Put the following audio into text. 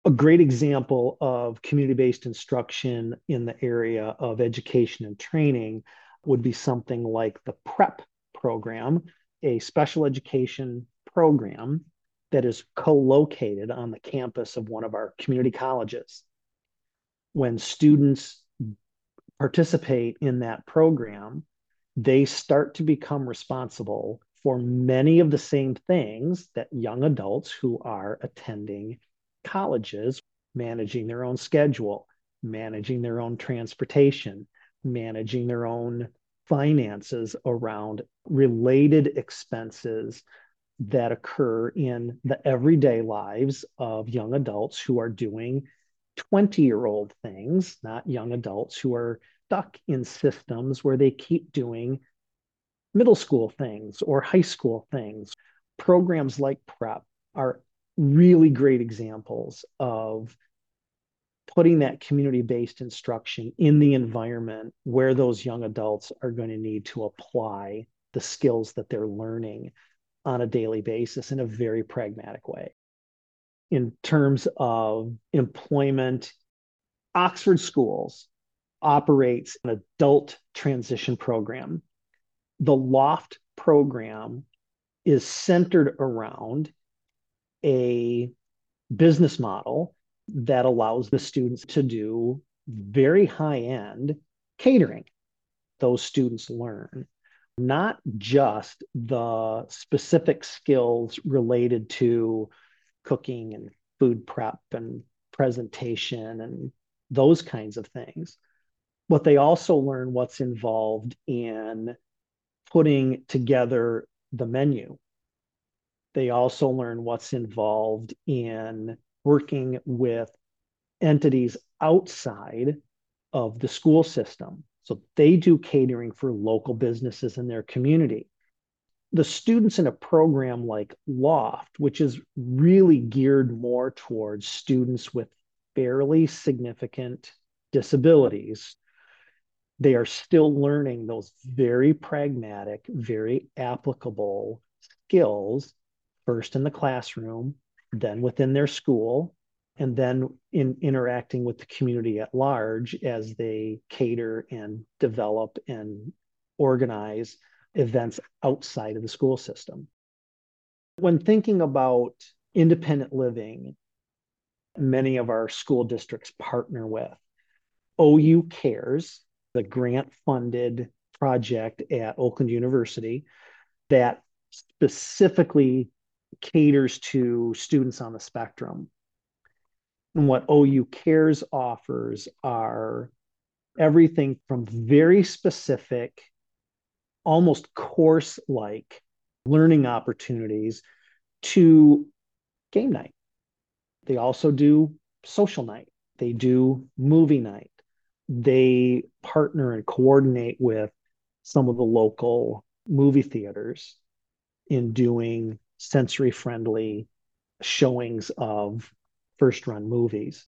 A great example of community-based instruction in the area of education and training would be something like the PrEP program, a special education program that is co-located on the campus of one of our community colleges. When students participate in that program, they start to become responsible for many of the same things that young adults who are attending colleges, managing their own schedule, managing their own transportation, managing their own finances around related expenses that occur in the everyday lives of young adults who are doing 20-year-old things, not young adults who are stuck in systems where they keep doing middle school things or high school things. Programs like PrEP are really great examples of putting that community-based instruction in the environment where those young adults are going to need to apply the skills that they're learning on a daily basis in a very pragmatic way. In terms of employment, Oxford Schools operates an adult transition program. The LOFT program is centered around a business model that allows the students to do very high end catering. Those students learn not just the specific skills related to cooking and food prep and presentation and those kinds of things, but they also learn what's involved in putting together the menu. They also learn what's involved in working with entities outside of the school system. So they do catering for local businesses in their community. The students in a program like LOFT, which is really geared more towards students with fairly significant disabilities, they are still learning those very pragmatic, very applicable skills, first in the classroom, then within their school, and then in interacting with the community at large as they cater and develop and organize events outside of the school system. When thinking about independent living, many of our school districts partner with OU Cares, the grant funded project at Oakland University that specifically caters to students on the spectrum. And what OU Cares offers are everything from very specific, almost course like learning opportunities to game night. They also do social night, they do movie night, they partner and coordinate with some of the local movie theaters in doing sensory friendly showings of first run movies.